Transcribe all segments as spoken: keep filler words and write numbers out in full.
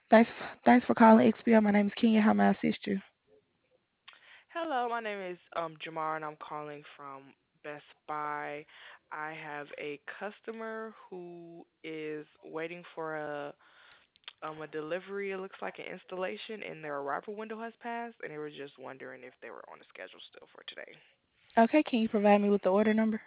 Thanks, thanks for calling X P O. My name is Kenya. How may I assist you? Hello, my name is um Jamar and I'm calling from Best Buy. I have a customer who is waiting for a um a delivery. It looks like an installation and their arrival window has passed and they were just wondering if they were on the schedule still for today. Okay, can you provide me with the order number?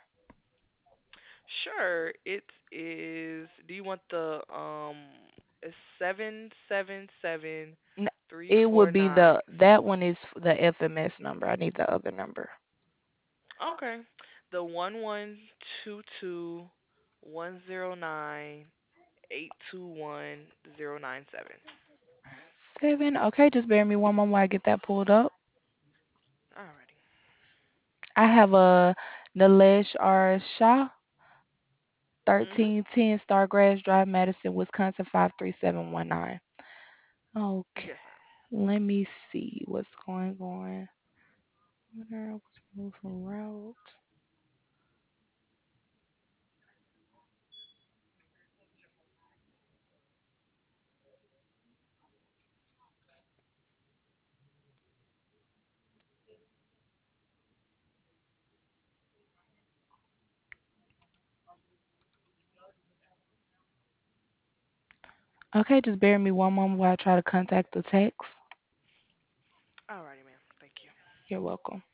Sure, it is do you want the um it's seven seven seven N- three It four would be nine. the that one is the F M S number. I need the other number. Okay. The one one two two one zero nine eight two one zero nine seven. Seven. Okay, just bear me one moment while I get that pulled up. Alrighty. I have a Nilesh R. Shah, Mhm. thirteen ten Stargrass Drive, Madison, Wisconsin, five three seven one nine. Okay, Yes, ma'am. let me see what's going on. Order was moved from route. Okay, just bear me one moment while I try to contact the text. Alrighty, ma'am. Thank you. You're welcome.